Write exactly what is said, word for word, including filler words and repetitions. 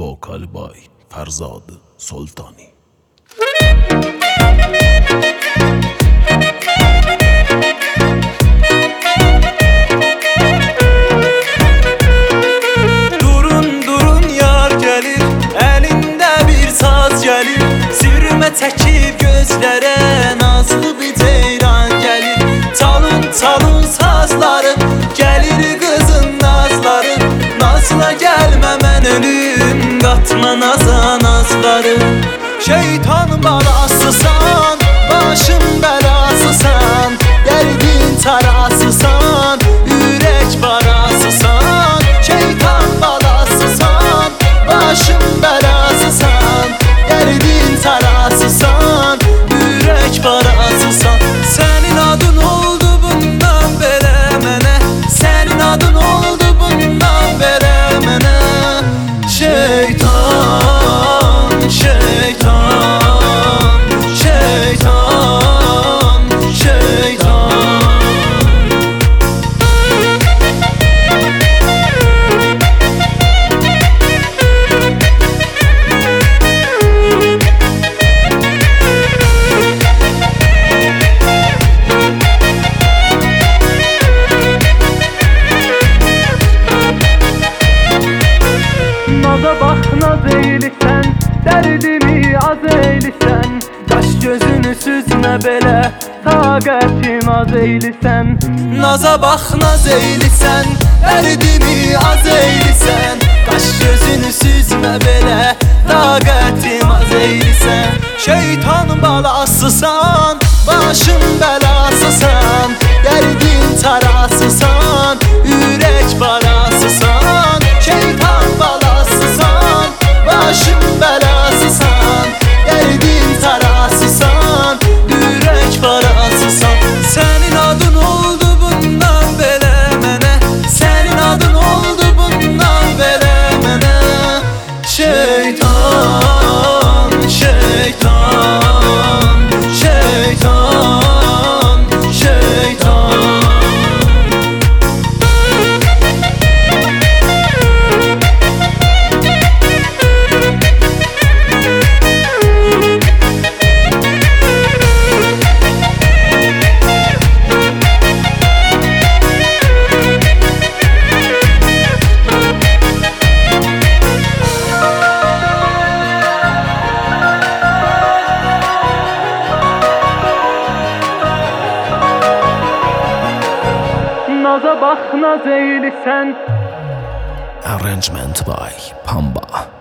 وکال بای فرزاد سلطانی. Durun durun yar gelir, elinde bir saz gelir, sürme çekip gözlere nazlı bir ceyran gelir. Çalın çalın sazları, gelir kızın nazları, nazla gelme mən ölüm, katma naza nazları. Şeytan balasısan, başım belasısan, derdin tarasısan, yürek parasısan. Şeytan balasısan, başım belasısan, derdin tarasısan, yürek parasısan. Senin adın oldu bundan belə mənə, senin adın oldu bundan belə mənə. Şeytan, şeytan, şeytan, şeytan. Naza bax naz eylisən, dərdimi az eylisən, qaş gözünü süzmə belə, taqətim az eylisən. Naza bax naz eylisən, dərdimi az eylisən, qaş gözünü süzmə belə, taqətim az eylisən. Şeytan balasısan, başım belasısan, dərdin tarasısan, yürek parasısan. Şeytan balasısan, başım belasısan, derdin tarasısan, yürek parasısan. Senin adın oldu bundan belə mənə, senin adın oldu bundan belə mənə. Şeytan, şeytan, şeytan, şeytan. Naza bax naz eylisən. Arrangement by Pamba.